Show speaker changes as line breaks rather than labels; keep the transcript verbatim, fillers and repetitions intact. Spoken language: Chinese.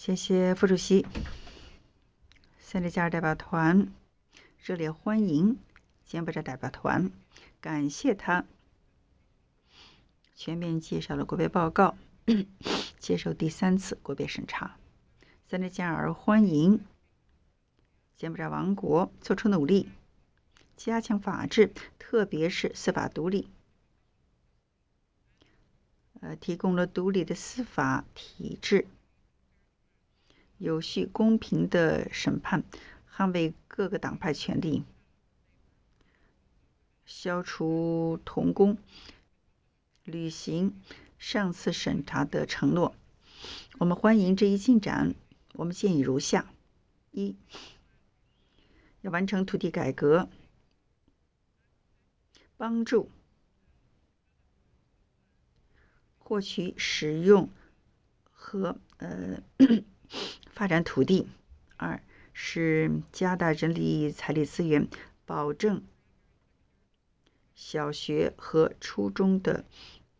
谢谢副主席。塞内加尔代表团热烈欢迎柬埔寨代表团，感谢他全面介绍了国别报告，接受第三次国别审查。塞内加尔欢迎柬埔寨王国做出努力，加强法治，特别是司法独立，呃，提供了独立的司法体制，有序公平的审判，捍卫各个党派权利，消除童工，履行上次审查的承诺。我们欢迎这一进展。我们建议如下：一，要完成土地改革，帮助获取、使用和呃发展土地；二是加大人力财力资源，保证小学和初中的